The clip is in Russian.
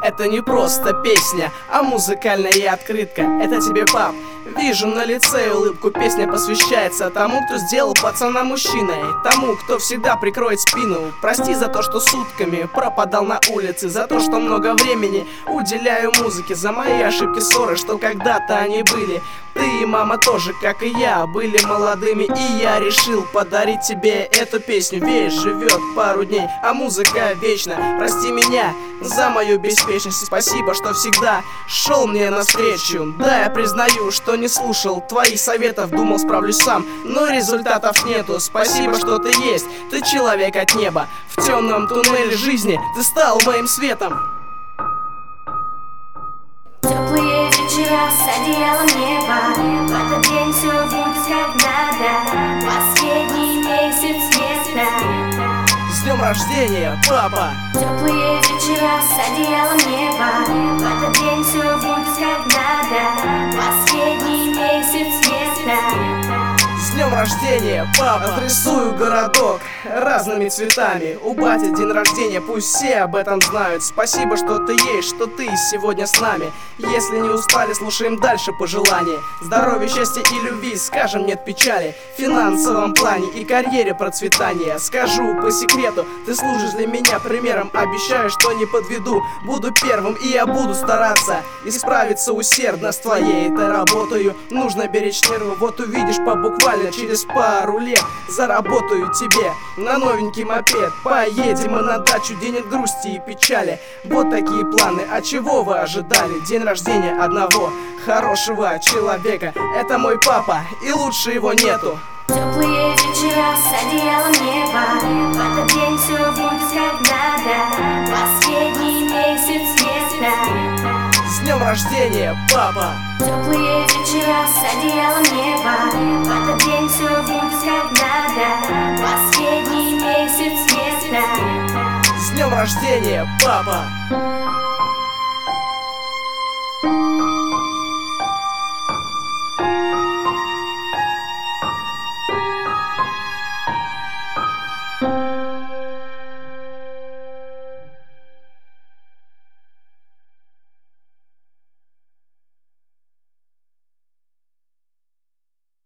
Это не просто песня, а музыкальная открытка. Это тебе, пап. Вижу на лице улыбку, песня посвящается тому, кто сделал пацана мужчиной, тому, кто всегда прикроет спину. Прости за то, что сутками пропадал на улице, за то, что много времени уделяю музыке, за мои ошибки, ссоры, что когда-то они были. Ты и мама тоже, как и я, были молодыми, и я решил подарить тебе эту песню. Вещь живет пару дней, а музыка вечна. Прости меня за мою беспечность, спасибо, что всегда шел мне навстречу. Да, я признаю, что не слушал твоих советов, думал, справлюсь сам, но результатов нету. Спасибо, что ты есть, ты человек от неба. В темном туннеле жизни ты стал моим светом. Теплые вечера с одеялом неба, в этот день все будет как надо. Последний месяц лета. С днем рождения, папа! Теплые вечера с одеялом неба, в этот день все будет как надо. Последний месяц лета. С днем рождения, папа! Отрисую городок разными цветами. У бати день рождения, пусть все об этом знают. Спасибо, что ты есть, что ты сегодня с нами. Если не устали, слушаем дальше пожелания. Здоровья, счастья и любви, скажем нет печали. В финансовом плане и карьере процветания. Скажу по секрету, ты служишь для меня примером. Обещаю, что не подведу, буду первым, и я буду стараться исправиться усердно. С твоей-то работаю нужно беречь нервы. Вот увидишь, по буквально через пару лет заработаю тебе на новенький мопед. Поедем мы на дачу, день от грусти и печали. Вот такие планы, а чего вы ожидали? День рождения одного хорошего человека. Это мой папа, и лучше его нету. Теплые вечера с одеялом неба, в этот день все будет как надо. Последний месяц лета. С днем рождения, папа! Теплые вечера с одеялом неба, в этот день все будет как надо. Последний месяц лета. С днем рождения, папа!